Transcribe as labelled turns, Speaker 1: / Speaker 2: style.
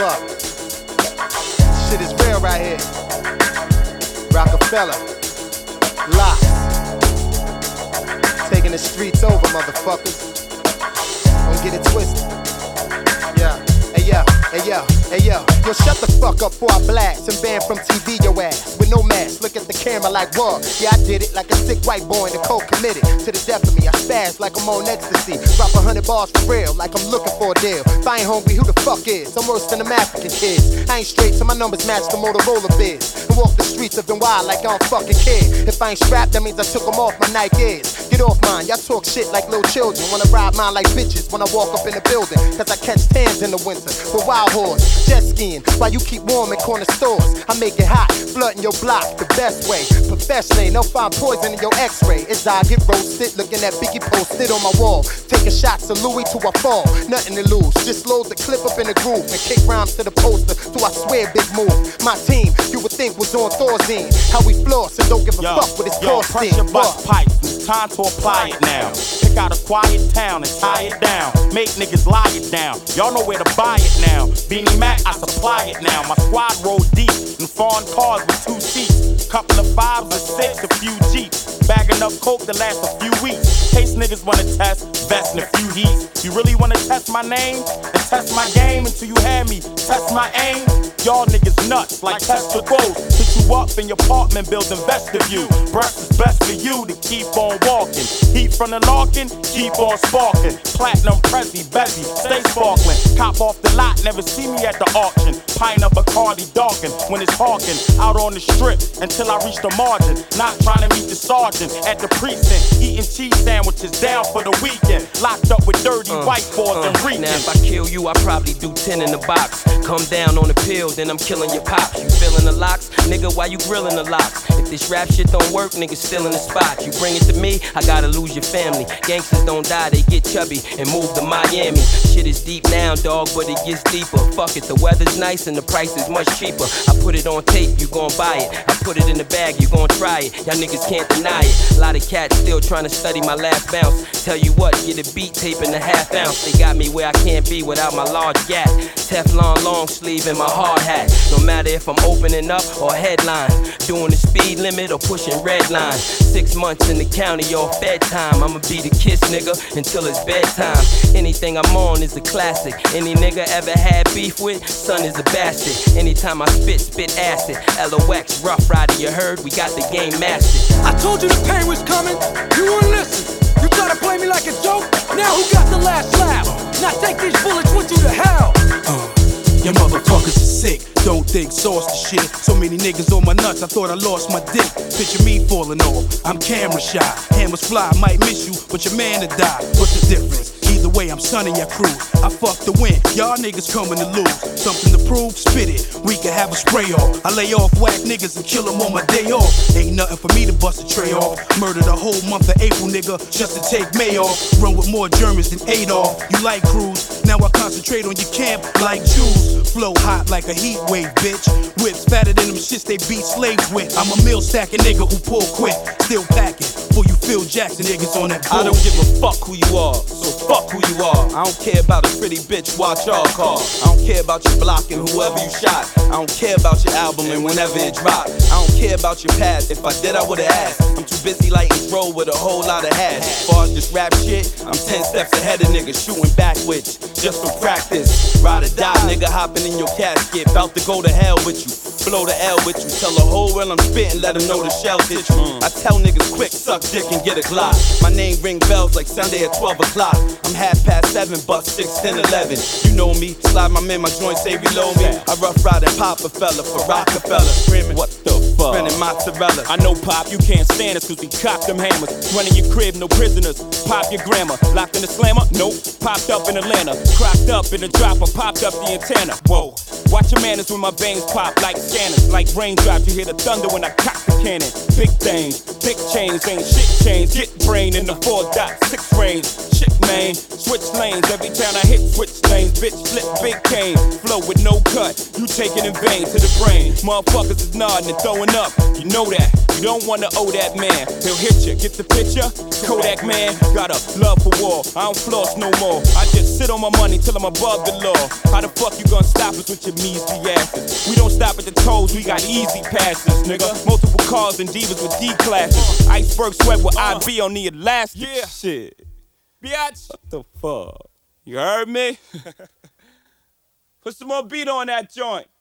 Speaker 1: fuck. Shit is real right here. Rockefeller, Lock, taking the streets over, motherfuckers. Don't get it twisted. Yeah, hey yo, hey yo, hey yo. Yo, shut the fuck up before I blast and ban from TV your ass with no mask. Look at the camera like what? Yeah, I did it like a sick white boy in the cold committed to the death of me. I spaz like I'm on ecstasy. Drop 100 bars for real, like I'm looking for a deal. If I ain't hungry, who the fuck is? I'm worse than them African kids. I ain't straight, so my numbers match the Motorola biz. And walk the streets of NY like I don't fucking care. If I ain't strapped, that means I took them off my Nikes. Get off mine, y'all talk shit like little children. Wanna ride mine like bitches when I walk up in the building. Cause I catch tans in the winter with wild horse. Jet skiing, while you keep warm in corner stores. I make it hot, flooding your block the best way. Professionally, they'll find poison in your x-ray. It's I get roasted, looking at Biggie posted on my wall. Taking shots of Louis till I fall, nothing to lose. Just load the clip up in the groove and kick rhymes to the poster till I swear big move. My team, you would think was on Thor's end. How we floss and don't give a fuck what it's costing.
Speaker 2: Pressure bust pipes, it's time to apply it now. Pick out a quiet town and tie it down. Make niggas lie it down. Y'all know where to buy it now. Beanie Mac, I supply it now. My squad roll deep in foreign cars with 2 seats. Couple of 5s or 6, a few Jeeps. Bagging up coke to last a few weeks. Case niggas wanna test, vest in a few heats. You really wanna test my name? And test my game until you had me. Test my aim? Y'all niggas nuts like Tesla Quotes. Hit you up in your apartment building vestibule. Breath is best for you to keep on walking. Heat from the Larkin, keep on sparking. Platinum, Prezi, Bezzy, stay sparkling. Cop off the lot, never see me at the auction. Pint of Bacardi darkin' when it's hawking. Out on the strip until I reach the margin. Not trying to meet the sergeant at the precinct. Eating cheese sandwiches down for the weekend. Locked up with dirty white boys and reeking.
Speaker 3: Now if I kill you, I probably do 10 in the box. Come down on the pill, then I'm killing your pops. You feeling the locks? Nigga, why you grilling the locks? If this rap shit don't work, niggas still in the spot. You bring it to me, I gotta lose your family. Gangsters don't die, they get chubby and move to Miami. Shit is deep now, dog, but it gets deeper. Fuck it, the weather's nice and the price is much cheaper. I put it on tape, you gon' buy it. I put it in the bag, you gon' try it. Y'all niggas can't deny it. A lot of cats still trying to study my last bounce. Tell you what, get a beat tape in a half ounce. They got me where I can't be without my large gap. Teflon long sleeve and my hard hat. No matter if I'm opening up or headline. Doing the speed limit or pushing red line. 6 months in the county off bedtime. I'ma be the kiss nigga until it's bedtime. Anything I'm on is a classic. Any nigga ever had beef with, son is a bastard. Anytime I spit acid. LOX, Rough Rider, you heard? We got the game mastered.
Speaker 4: I told you the pain was coming, you wouldn't listen. You try to play me like a joke, now who got the last laugh? Now take these bullets with you to hell.
Speaker 5: Your motherfuckers are sick, don't think sauce the shit. So many niggas on my nuts, I thought I lost my dick. Picture me falling off, I'm camera shy. Hammers fly, I might miss you, but your man to die. What's the difference? Either way, I'm sunning your crew. I fuck the win, y'all niggas coming to lose. Something to prove, spit it, we can have a spray off. I lay off whack niggas and kill them on my day off. Ain't nothing for me to bust a tray off. Murdered a whole month of April, nigga, just to take May off. Run with more Germans than Adolf. You like cruise, now I concentrate on your camp like Jews. Flow hot like a heat wave, bitch. Whips fatter than them shits they beat slaves with. I'm a meal stacking nigga who pull quick. Still packing, for you Phil Jackson niggas on that bull.
Speaker 2: I don't give a fuck who you are, so fuck who you are. I don't care about a pretty bitch, watch y'all call. I don't care about your block and whoever you shot. I don't care about your album and whenever it drop. I don't care about your past, if I did I would've asked. I'm too busy lighting throw with a whole lot of hash. As far as this rap shit, I'm 10 steps ahead of niggas shooting backwards, just for practice. Ride or die, nigga hopping in your casket, bout to go to hell with you. Blow the L with you, tell the whole world I'm spitting, let them know the shells hit you. I tell niggas quick, suck dick and get a Glock. My name ring bells like Sunday at 12 o'clock. I'm 7:30, bust 6, 10, 11. You know me, slide my man, my joint say reload me. I rough ride and pop a fella for Rockefeller. Screaming, what the fuck? Spinning mozzarella. I know Pop, you can't stand us cause we cock them hammers. Running your crib, no prisoners. Pop your grammar. Locked in the slammer? Nope. Popped up in Atlanta. Crocked up in the dropper, popped up the antenna. Whoa. Watch your manners when my veins pop like scanners. Like raindrops, you hear the thunder when I cock the cannon. Big things, big chains, ain't shit chains. Get brain in the 4.6 range. Shit, man, switch lanes. Every time I hit, switch lanes. Bitch, flip big cane. Flow with no cut, you take it in vain to the brain. Motherfuckers is nodding and throwing coming up, you know that. You don't wanna owe that man. He'll hit you, get the picture? Kodak man, got a love for war. I don't floss no more. I just sit on my money till I'm above the law. How the fuck you gonna stop us with your measly asses? We don't stop at the toes, we got easy passes, nigga. Multiple cars and divas with D-classes. Iceberg sweat with IB on the elastic. Yeah. Shit. Biatch. What the fuck? You heard me? Put some more beat on that joint.